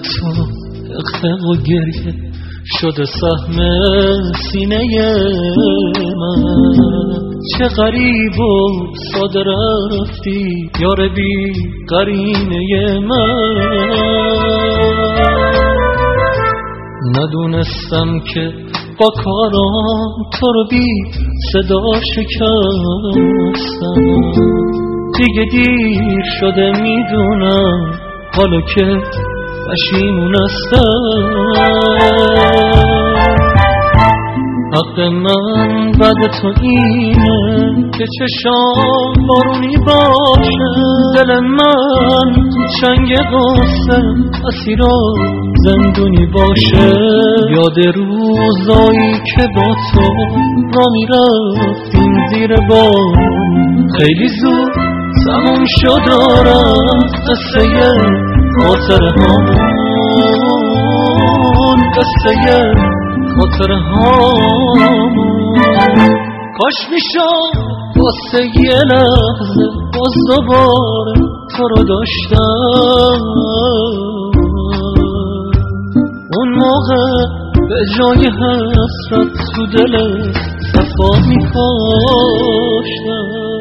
تو حقق و گریه شده سهم سینه من. چه غریب و ساده رفتی یار بی قرینه من. ندونستم که با کارام تو رو بی صدا شکستم. دیگه دیر شده میدونم حالا که پشیمون هستم. حق من بعد تو اینه که چشام بارونی باشه. دل من تو چنگ غصه اسیرا زندونی باشه. یاد روزایی که با تو را میرفتیم زیر بام. خیلی زود تموم شد رفت قصه خاطره هامون. قصه خاطره هامون. کاش میشد واسه یه لحظه باز دوباره تو رو داشتم. اون موقع به جای حسرت تو دل صفا میکاشتم.